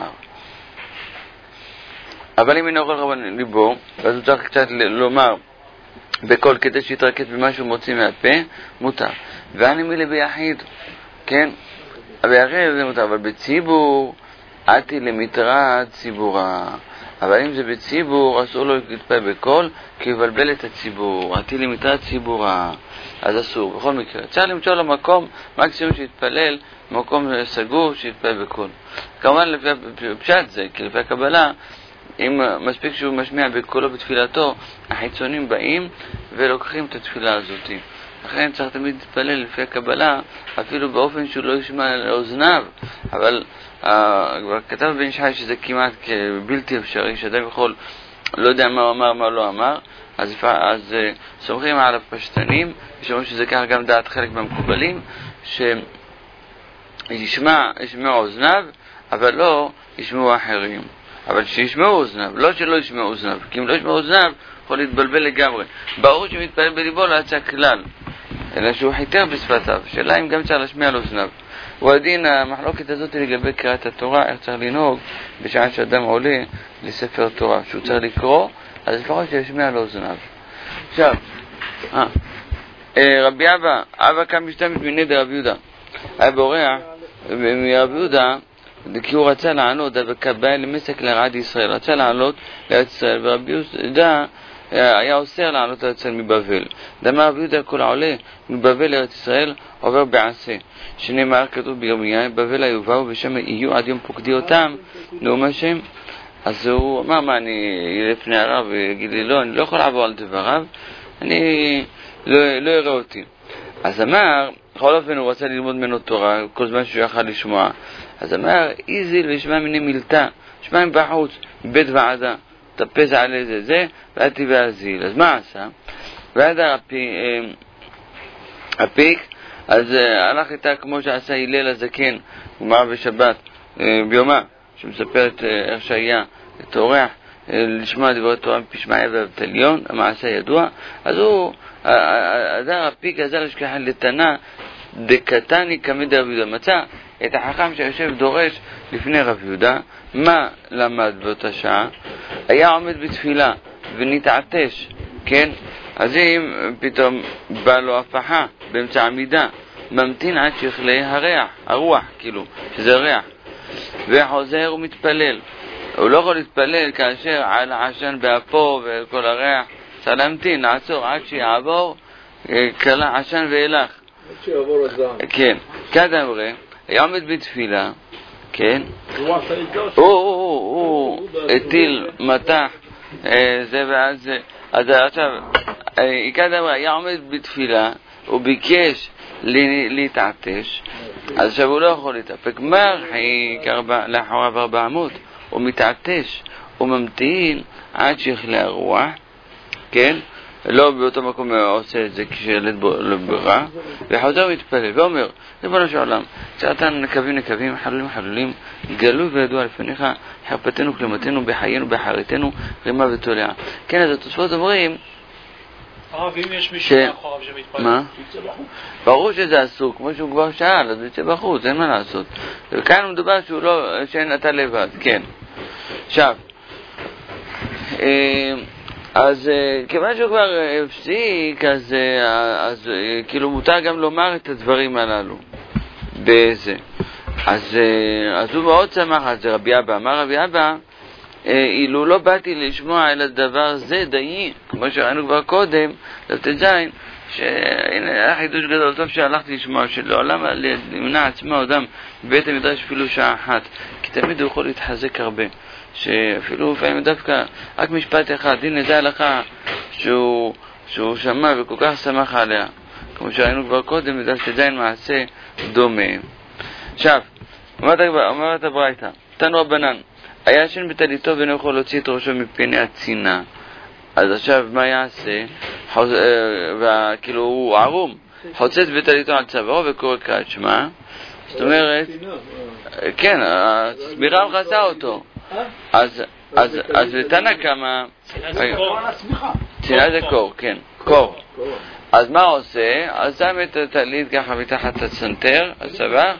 אבל אם אינו יכול לכוון את ליבו, אז הוא צריך קצת לומר בקול כדי שיתרכז במה שהוא מוציא מהפה, מותר. ואני מילי ביחיד, כן? ביחיד זה מותר, אבל בציבור, עתי למטרה ציבורה. אבל אם זה בציבור, אסור לו להתפעל בקול, כי יבלבל את הציבור. עתי למטרה ציבורה, אז אסור. בכל מקרה, צריך למצוא לו מקום, מקסימום שיתפלל, מקום סגור שיתפעל בקול. כמובן לפי פשט זה, כי לפי הקבלה, אם מספיק שהוא משמיע בקולו בתפילתו, החיצונים באים ולוקחים את התפילה הזאת. לכן צריך תמיד להתפלל לפי הקבלה, אפילו באופן שהוא לא ישמע לאוזניו. אבל כבר כתב בן ישי שזה כמעט בלתי אפשרי, שאדם יכול, לא יודע מה הוא אמר, מה לא אמר, אז סומכים על הפשטנים, שאומרים שזה כך גם דעת חלק מהמקובלים, שישמע אוזניו, אבל לא ישמעו אחרים. אבל שישמעו אוזניו, לא שלא ישמעו אוזניו, כי אם לא ישמעו אוזניו, יכול להתבלבל לגמרי. ברור שמתפלל בליבו לא יצא כלל, אלא שהוא חיתר בשפתיו. שאלה אם גם צריך להשמיע על אוזניו. והדין, המחלוקת הזאת לגבי קריאת התורה, איך צריך לנהוג בשעה שאדם עולה לספר תורה, שהוא צריך לקרוא, אז לפחות שישמיע על אוזניו. עכשיו, רבי אבא קם משתמש מנדר רבי יהודה. היה בורח מרבי יהודה, כי הוא רצה לעלות, ובקבל למסק לרעד ישראל, רצה לעלות לארץ ישראל, ורבי יהודה היה אוסר לעלות לארץ ישראל מבבל. דמה רבי יהודה כל העולה מבבל לארץ ישראל עובר בעשה, שנאמר כתוב בירמיה, בבל היובאו ושם יהיו עד יום פוקדי אותם, נאום השם. אז הוא אמר, מה, אני לפני הרב ויגיד לי, לא, אני לא יכול לעבור על דבריו, אני לא אראה אותי. אז אמר, בכל אופן הוא רצה ללמוד ממנו תורה, כל זמן שהוא יכל לשמוע. אז אמר, איזיל וישמע מיני מילתה, שמע מבחוץ, מבית ועדה, תפס על איזה זה, ואתי ואזיל. אז מה עשה? ועד הפיק, אז הלך איתה כמו שעשה הלל הזקן, גמרא בשבת, ביומה, שמספרת איך שהיה תורח, לשמוע דברי תורה מפי שמעיה ואבטליון, המעשה ידוע. אז הוא, הדר הפיק עזר לשכחן לתנה, דקתני כמד רב יהודה. מצא את החכם שיושב דורש לפני רב יהודה. מה למד באותה שעה? היה עומד בתפילה ונתעטש, כן? אז אם פתאום בא לו הפחה באמצע עמידה, ממתין עד שיכלה הרוח, כאילו, שזה ריח, וחוזר ומתפלל. הוא לא יכול להתפלל כאשר על העשן באפו וכל הריח, צריך להמתין, לעצור עד שיעבור קלה עשן ואילך. עד שיעבור הזעם. כן, כד אמרה, היה עומד בתפילה, כן? הוא הטיל מתח, זה ואז זה. אז עכשיו, כד אמרה, היה עומד בתפילה, הוא ביקש להתעטש, אז עכשיו הוא לא יכול להתאפק. מרחיק לאחוריו 400, הוא מתעטש, הוא ממתין עד שיכלה הרוח, כן? לא באותו מקום הוא עושה את זה כשילד ברירה, וחוזר ומתפלל ואומר, ריבונו של עולם, כשאתנו נקבים, חלולים, גלוי וידוע לפניך, חרפתנו כלמתנו, בחיינו, בחריתנו, רימה ותולעה. כן, אז התוספות אומרים, ואם יש מישהו מאחוריו שמתפלל? מה? ברור שזה אסור, כמו שהוא כבר שאל, אז יצא בחוץ, אין מה לעשות. וכאן מדובר שהוא לא, שאין אתה לבד, כן. עכשיו, אז כיוון שהוא כבר הפסיק, אז כאילו מותר גם לומר את הדברים הללו בזה. אז הוא מאוד שמח על זה. רבי אבא אמר, רבי אבא, אילו לא באתי לשמוע אל הדבר זה דיי, כמו שראינו כבר קודם, לתזיין, שהנה היה חידוש גדול, טוב שהלכתי לשמוע, שלעולם למנע עצמו אדם בבית המדרש אפילו שעה אחת, כי תמיד הוא יכול להתחזק הרבה, שאפילו לפעמים דווקא רק משפט אחד, הנה זה לך שהוא שמע וכל כך שמח עליה, כמו שראינו כבר קודם, מדרש תזיין מעשה דומה. עכשיו, אומרת הברייתא, תנו רבנן, היה ישן בטליתו ואינו יכול להוציא את ראשו מפני הצינה. אז עכשיו מה יעשה? כאילו הוא ערום, חוצץ בטליתו על צווארו וקורא קריאת שמע. זאת אומרת, כן, הסמירה מכסה אותו. אז לתנא קמא, צינה זה קור, כן, קור. אז מה עושה? אז שם את הטלית ככה מתחת הסנטר, הצוואר.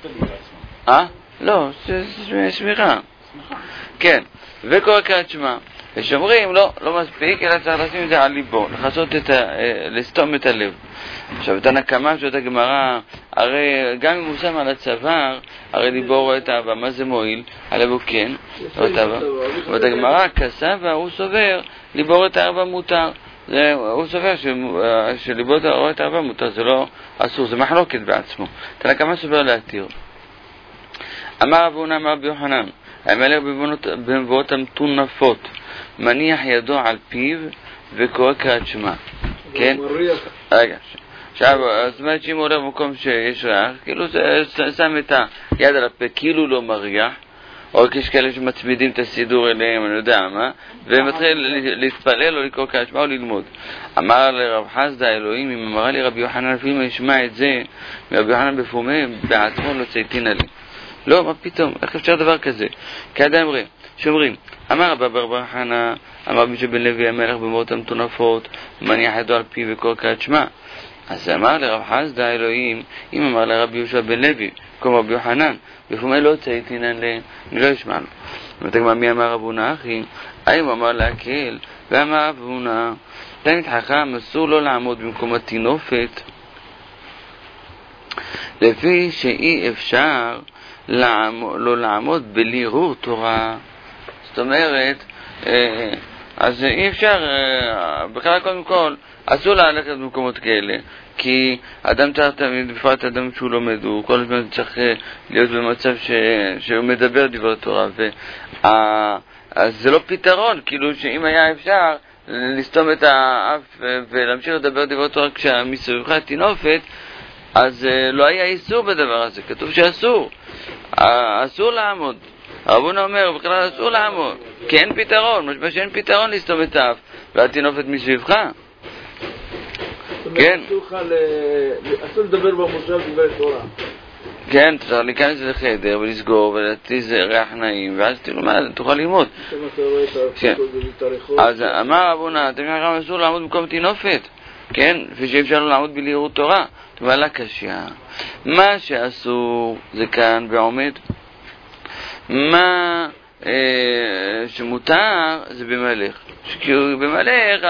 לא, זה שמירה. כן, וקורא קריאת שמע. ושאומרים, לא מספיק, אלא צריך לשים את זה על ליבו, לסתום את הלב. עכשיו, תנא קמא שואלת הגמרא, הרי גם אם הוא שם על הצוואר, הרי ליבו רואה את האהבה, מה זה מועיל? הלב הוא כן, רואה את האהבה. ואת הגמרא, כסבא, הוא סובר, ליבו רואה את האהבה מותר. הוא סובר שליבו רואה את האהבה מותר, זה לא אסור, זה מחלוקת בעצמו. תנא קמא סובר להתיר. אמר רב הונא אמר רבי יוחנן, המלך במבואות המטונפות, מניח ידו על פיו וקורא קריאת שמע. כן? רגע. עכשיו, זאת אומרת שאם הוא הולך במקום שיש ריח, כאילו שם את היד על הפה, כאילו לא מריח, או יש כאלה שמצמידים את הסידור אליהם, אני יודע מה, ומתחיל להתפלל או לקרוא קריאת שמע או ללמוד. אמר לרב חסדא אלוהים, אם אמרה לי רבי יוחנן, לפעמים ישמע את זה, רבי יוחנן בפומי, בעצמו לא צייתינא לי. לא, מה פתאום? איך אפשר דבר כזה? כעדה אמרים, שאומרים, אמר רבא בר חנא, אמר משה בן לוי המלך במבואות המטונפות, מניח ידו על פיו וקורא קריאת שמע. אז אמר לרב חסדא אלוהים, אם אמר לרבי יהושע בן לוי, כמו רבי יוחנן, בפומי לא צייתינא לי, אני לא אשמע לו. ותגמר מי אמר רב הונא אחי? האם הוא אמר להקל, ואמר רב הונא, תלמיד חכם אסור לא לעמוד במקום הטינופת, לפי שאי אפשר לא לעמוד בלי הרהור תורה. זאת אומרת, אז אי אפשר, בכלל קודם כל, אסור ללכת במקומות כאלה, כי אדם צריך תמיד, בפרט אדם שהוא לומד, הוא כל הזמן צריך להיות במצב שהוא מדבר דבר תורה, אז זה לא פתרון, כאילו שאם היה אפשר לסתום את האף ולהמשיך לדבר דבר תורה כשמסביבך תינופת, אז לא היה איסור בדבר הזה, כתוב שאסור, אסור לעמוד. רב הונא אומר, בכלל אסור לעמוד, כי אין פתרון, משמע שאין פתרון לסתום את האף והתינופת מסביבך. כן. אסור לדבר במושב דברי תורה. כן, צריך להיכנס לחדר ולסגור ולהטיז ריח נעים, ואז תראו מה, תוכל ללמוד. אז אמר רב הונא, אתם חכם אסור לעמוד במקום תינופת, כן, לפי שאפשר לא לעמוד בלי הרהור תורה. תאמר לה קשיא, מה שאסור זה כאן ועומד, מה שמותר זה במלך, כי במלך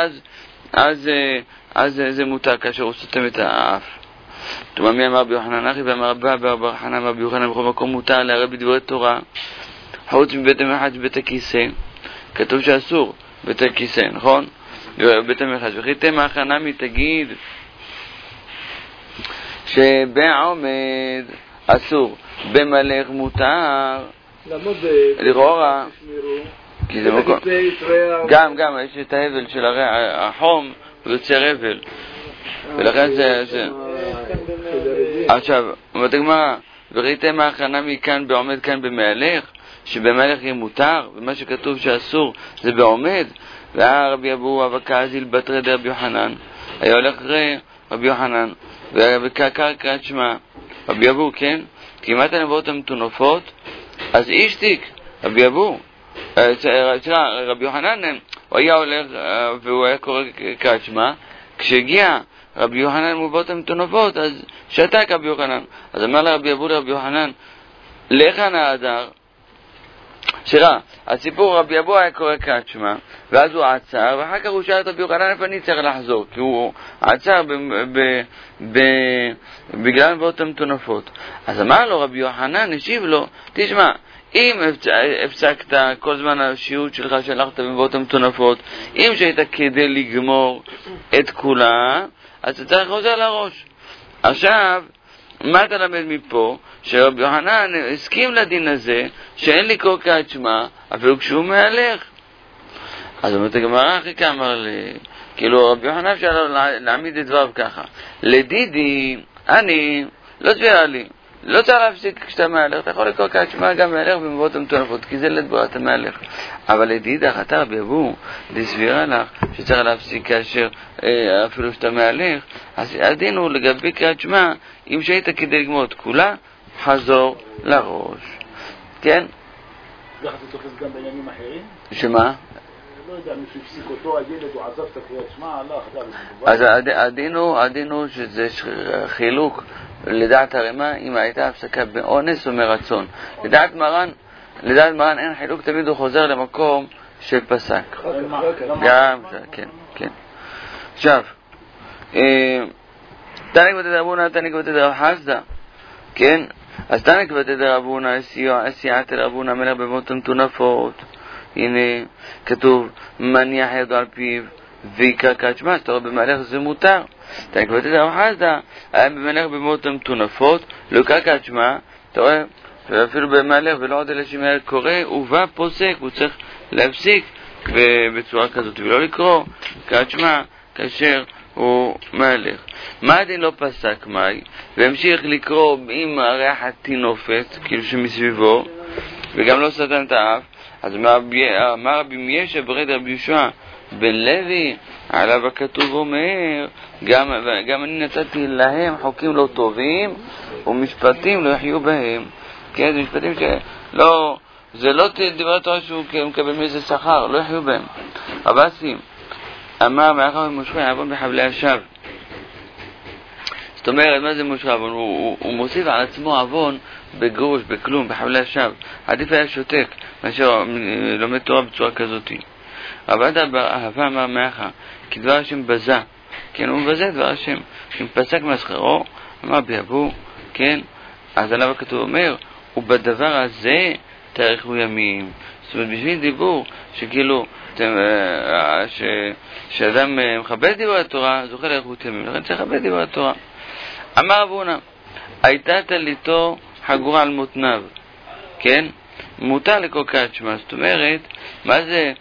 אז זה מותר כאשר הוא סותם את האף. תאמר מי אמר רבי יוחנן אחי, ואמר רבא בר חנא אמר רבי יוחנן, בכל מקום מותר לערב בדברי תורה חוץ מבית המרחץ בית הכיסא. כתוב שאסור בית הכיסא, נכון? בית המרחץ. וכי תמא חנמי תגיד שבעומד אסור, במלך מותר. לכאורה, כי זה מקום, גם יש את ההבל של החום, הוא יוצר הבל, ולכן זה עכשיו, אומרת הגמרא, וראיתם ההכנה מכאן בעומד כאן במהלך, שבמהלך יהיה מותר, ומה שכתוב שאסור זה בעומד. והרבי אבו אבקזיל בתרי דרבי יוחנן, היה הולך רבי יוחנן וקרא קריאת שמע. רבי אבו, כן, כמעט הנבואות המטונפות, אז אישתיק, רבי אבו, רבי יוחנן, הוא היה הולך והוא היה קורא קריאת שמע. כשהגיע רבי יוחנן מובאות המטונפות, אז שתק רבי יוחנן. אז אמר לרבי אבו לרבי יוחנן, לכן ההדר, הסיפור, רבי אבו היה קורא קריאת שמע, ואז הוא עצר, ואחר כך הוא שאל את רבי יוחנן איפה אני צריך לחזור, כי הוא עצר בגלל מבואות המטונפות. אז אמר לו רבי יוחנן, השיב לו, תשמע, אם הפסקת כל זמן השיעור שלך שהלכת במבואות המטונפות, אם שהיית כדי לגמור את כולה, אז אתה צריך חוזר לראש. עכשיו, מה אתה למד מפה? שרבי יוחנן הסכים לדין הזה, שאין לי קורא קריאת שמע, אפילו כשהוא מהלך. אז אומרת הגמרא, אחי כאמר לי, כאילו רבי יוחנן אפשר להעמיד את דבריו ככה, לדידי, אני, לא סבירה לי, לא צריך להפסיק כשאתה מהלך, אתה יכול לקרוא קריאת שמע גם מהלך במבואות המטונפות, כי זה לדברת המהלך. אבל לדידך, אתה רבי אבו, לסבירה לך שצריך להפסיק כאשר אפילו שאתה מהלך, אז הדין הוא לגבי קריאת שמע, אם שהיית כדי לגמור את כולה, חזור לראש. כן? זה תופס גם בעניינים אחרים? שמה? לא יודע, מישהו הפסיק אותו, הילד, הוא עזב את הקריאת שמע, אז הדין הוא שזה חילוק לדעת הרמה אם הייתה הפסקה באונס או מרצון. לדעת מרן אין חילוק, תמיד הוא חוזר למקום שפסק. גם, כן, כן. עכשיו, תנק ותדרבונה, תנק ותדרב חסדה, כן? אז תנק ותדרבונה, אסיעת רבונה מלך במות המטונפות. הנה כתוב מניח ידו על פיו ויקרא קריאת שמע, אתה רואה במהלך זה מותר. תנק ותדרב חסדה, היה במלך במות המטונפות, לא יקרא קריאת שמע, אתה רואה, ואפילו במהלך ולא עוד אלה שמהלך קורא, הוא בא פוסק, הוא צריך להפסיק בצורה כזאת ולא לקרוא קריאת שמע כאשר הוא מהלך. מה הדין לא פסק מאי והמשיך לקרוא עם הריח התינופת כאילו שמסביבו וגם לא סתן את האף, אז מה רבי מיישה ברד רבי יהושע בן לוי עליו הכתוב אומר גם אני נתתי להם חוקים לא טובים ומשפטים לא יחיו בהם. כן, זה משפטים שלא, זה לא דבר תורה שהוא מקבל מאיזה שכר, לא יחיו בהם. רבסי אמר מאחר ומושכו יעבון בחבלי השב. זאת אומרת, מה זה מושכו? הוא מוסיף על עצמו עוון בגרוש, בכלום, בחבלי השב. עדיף היה שותק מאשר לומד תורה בצורה כזאת. רבדה באהבה אמר מאחה כי דבר השם בזה, כן, הוא מבזה דבר השם, אם פסק מהשכרו אמר ביאבו, כן, אז עליו הכתוב אומר ובדבר הזה תאריכו ימים. זאת אומרת, בשביל דיבור שכאילו שאדם מכבד דיבור התורה זוכה לאריכות ימים, לכן צריך לכבד דיבור התורה. אמר אבונה הייתה תליתו חגורה על מותניו, כן, מותר לקרוא קריאת שמע. זאת אומרת, מה זה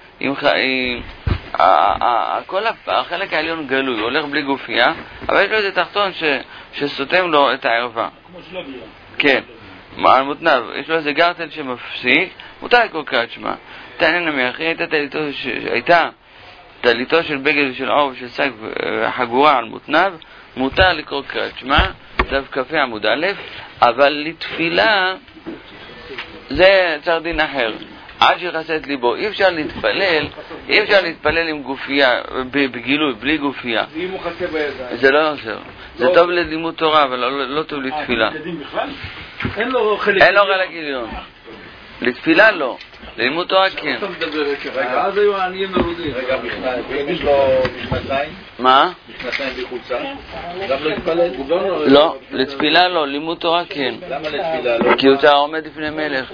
כל החלק העליון גלוי, הולך בלי גופייה, אבל יש לו איזה תחתון שסותם לו את הערווה, כמו שלביה, כן, על מותניו, יש לו איזה גרטל שמפסיק, מותר לקרוא קריאת שמע. תעניין המאחרי, הייתה תליתו של בגד ושל עור ושל שק חגורה על מותניו, מותר לקרוא קריאת שמע, דף כ"ה עמוד א', אבל לתפילה זה צריך דין אחר. עד שיחסה את ליבו, אי אפשר להתפלל עם גופייה, בגילוי, בלי גופייה. ואם הוא חסה בידיים? זה לא עוזר. זה טוב ללימוד תורה, אבל לא טוב לתפילה. אין לו חלק עליון. לתפילה לא, ללימוד תורה כן. רגע, אז היו העניים מרודים. רגע, יש לו מכנסיים? מה? מכנסיים בחולצה? גם לא התפלל? לא, לתפילה לא, לימוד תורה כן. למה לתפילה לא? כי הוא עומד לפני מלך.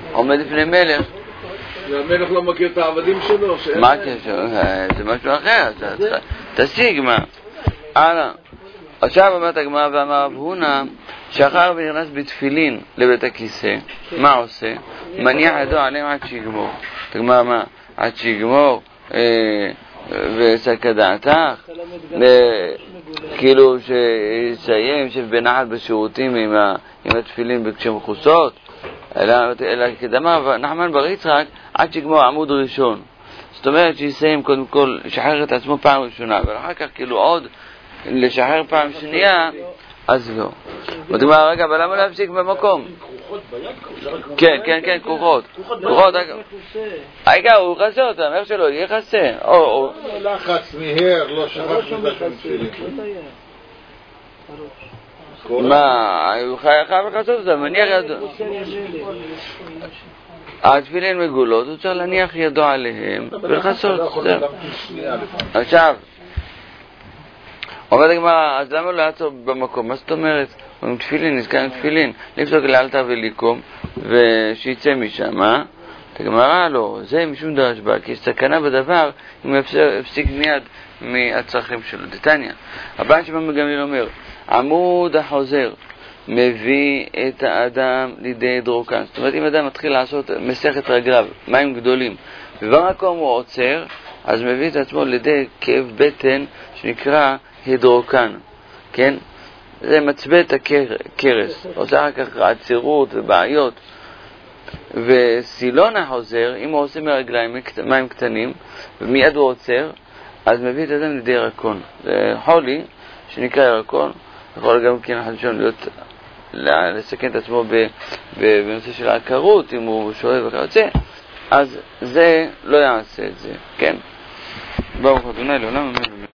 והמלך לא מכיר את העבדים שלו? מה הקשר? זה משהו אחר, תשיג מה. הלאה. עכשיו אומרת הגמרא ואמר רב הונא שחר ונכנס בתפילין לבית הכיסא, מה עושה? מניח ידו עליהם עד שיגמור. תגמר מה? עד שיגמור וסקה דעתך, כאילו שיסיים שבנחת בשירותים עם התפילין כשהם חוסות, אלא כדמה נחמן בר יצחק עד שיגמור עמוד ראשון. זאת אומרת שיסיים קודם כל לשחרר את עצמו פעם ראשונה ואחר כך כאילו עוד לשחרר פעם שנייה, אז לא. ותאמר רגע, אבל למה להפסיק במקום? כן, כן, כן, כוחות. רגע, הוא יחסה אותם, איך שלא, יחסה. לחץ מהר, לא שרק מדקם שלי. מה, הוא חייב לחסות אותם, מניח ידו. התפילין מגולות, הוא צריך להניח ידו עליהם ולחסות. עכשיו, אומרת הגמרא, אז למה לא לעצור במקום? מה זאת אומרת? אומרים תפילין, נזכר תפילין, לפסוק לאלתר וליקום ושיצא משם, הגמרא לא, זה משום דרש בה, כי יש סכנה בדבר אם הוא הפסיק מיד מהצרכים שלו. דתניא, הבן שבא גמליאל אומר, עמוד החוזר מביא את האדם לידי דרוקן. זאת אומרת, אם אדם מתחיל לעשות מסכת רגליו, מים גדולים, ובמקום הוא עוצר, אז מביא את עצמו לידי כאב בטן שנקרא הידרוקן, כן? זה מצווה את הקרס, עושה אחר כך עצירות ובעיות. וסילון החוזר, אם הוא עושה מרגליים מים קטנים ומיד הוא עוצר, אז מביא את אדם לידי ירקון. זה חולי שנקרא ירקון, יכול גם כן חדשון לסכן את עצמו בנושא של העקרות, אם הוא שואב וכיוצא, אז זה לא יעשה את זה, כן? ברוך ה' לעולם אמן.